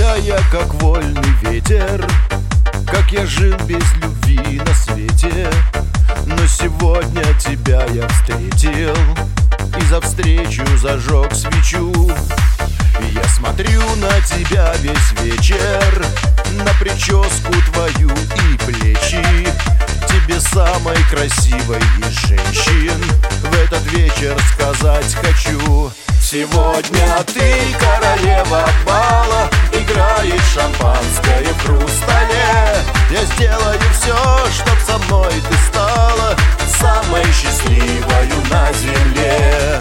всегда я как вольный ветер, как я жил без любви на свете. Но сегодня тебя я встретил, и за встречу зажег свечу. Я смотрю на тебя весь вечер, на прическу твою и плечи. Тебе самой красивой из женщин в этот вечер сказать хочу: сегодня ты королева бала, играет шампанское в хрустале. Я сделаю все, чтоб со мной ты стала самой счастливою на земле.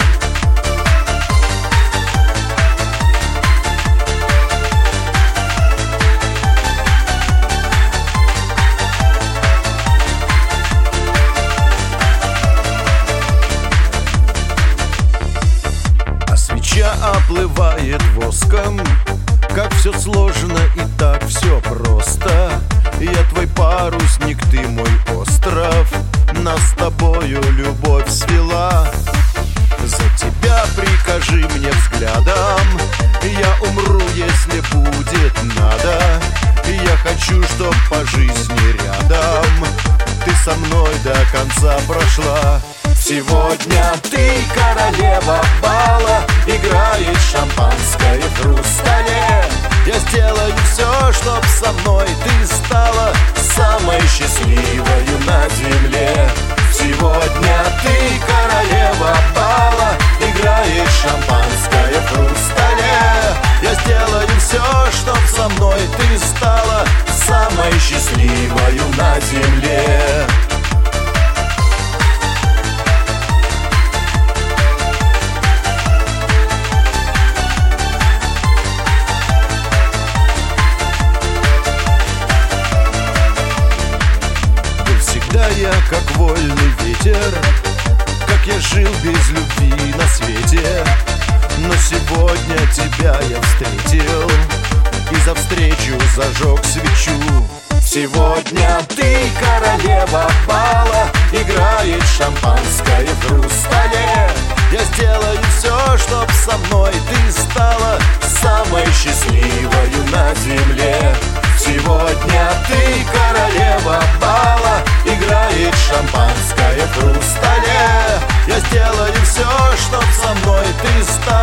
Свеча оплывает воском, как все сложно и так все просто. Я твой парусник, ты мой остров, нас с тобою любовь свела. За тебя прикажи мне взглядом, я умру, если будет надо. Я хочу, чтоб по жизни рядом ты со мной до конца прошла. Сегодня ты королева бала, играет шампанское в хрустале. Я сделаю все, чтоб со мной ты стала самой счастливою на земле. Сегодня ты королева бала, играет шампанское в хрустале. Я сделаю все, чтоб со мной ты стала самой счастливою на земле. Я как вольный ветер, как я жил без любви на свете. Но сегодня тебя я встретил, и за встречу зажег свечу. Сегодня ты королева бала, играет шампанское в хрустале. Я сделаю все, чтоб со мной ты стала самой счастливою на земле. Сегодня ты королева бала, играет шампанское в хрустале. Я сделаю все, чтоб со мной ты стала